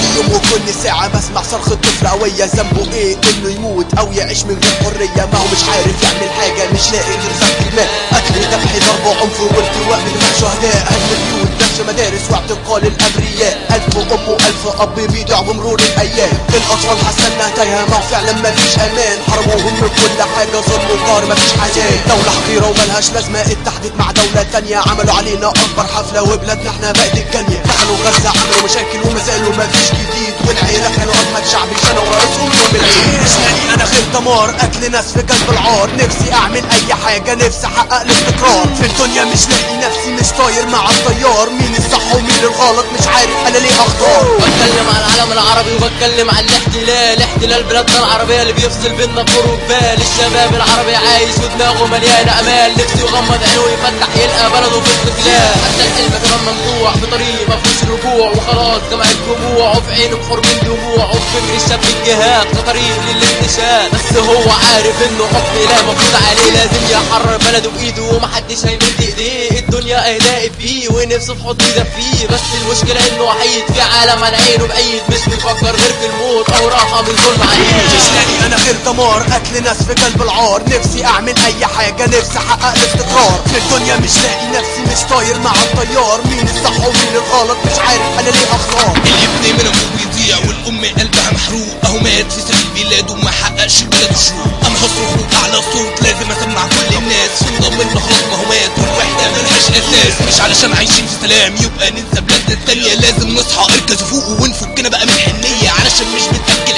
يوم وكل ساعة بسمع صرخ الطفل قوية، ذنبه ايه انه يموت او يعيش من غير حرية؟ ما هو مش عارف يعمل حاجة، مش لاقي غير سفك الماء، قتل ذبح ضرب وعنف والتواء من دماء شهداء، هدم بيوت دمج مدارس واعتقال الابرياء، الف ام والف اب بيضيعوا بمرور الايام، الاطفال حاسة انها تايهة، ما هو فعلا مفيش امان، حرموهم من كل حاجة، ظلم وقهر مفيش حنان، دولة حقيرة وملهاش لازمة اتحدت مع دولة تانية، عملوا علينا اكبر حفلة وبلادنا احنا بقت الجانية، دخلوا غزة عملوا مشاكل وما زالوا مفيش جديد، والعيلة كانوا اجمد شعب شانوا وراسهم يوم العيد. اسمعني انا خير دمار، قتل ناس في قلب العار، نفسي اعمل اي حاجة، نفسي احقق الاستقرار في الدنيا، مش لاقي نفسي، مش طاير مع التيار، مين الصح ومين الغلط مش عارف انا ليه اختار. بتكلم عن العالم العربي وبتكلم عن الاحتلال، احتلال بلادنا العربية اللي بيفصل بينا طور وجبال، الشباب العربي عايش ودماغه مليانة امال، نفسه يغمض عينه ويفتح يلقى بلده في استقلال، حتى الحلم كمان ممنوع في طريق مفهوش رجوع، وخلاص جمعت جموع وفي عينه بحور من دموع، وفي فكر الشاب الجهاد كطريق للاكتشاف، بس هو عارف انه حكم لا مفروض عليه، لازم يحرر بلده بايده ومحدش هيمد ايديه، الدنيا اهدائي فيه ونفسه في حضن يدفيه، بس المشكلة انه وحيد في عالم عن عينه بعيد، مش بيفكر غير في الموت او راحة من ظلم عليه. تسلاني انا غير دمار، قتل ناس في قلب العار، نفسي اعمل اي حاجة، نفسي احقق الاستقرار في الدنيا، مش لاقي نفسي، مش طاير مع التيار، مين الصح ومين الغلط مش عارف انا ليه اختار. الابن من ابوه بيضيع والام قلبها محروق، اهو مات في سبيل بلاده وما حققش البلد الشروق، انا هصرخ باعلى صوت لازم اسمع كل الناس، انضم انه خلاص ما هو مات والوحدة ملهاش اساس، مش علشان عايشين في سلام يبقى ننسى بلادنا التانية، لازم نصحى اركزوا فوق ونفكنا بقى من الحنية، علشان مش بنأجل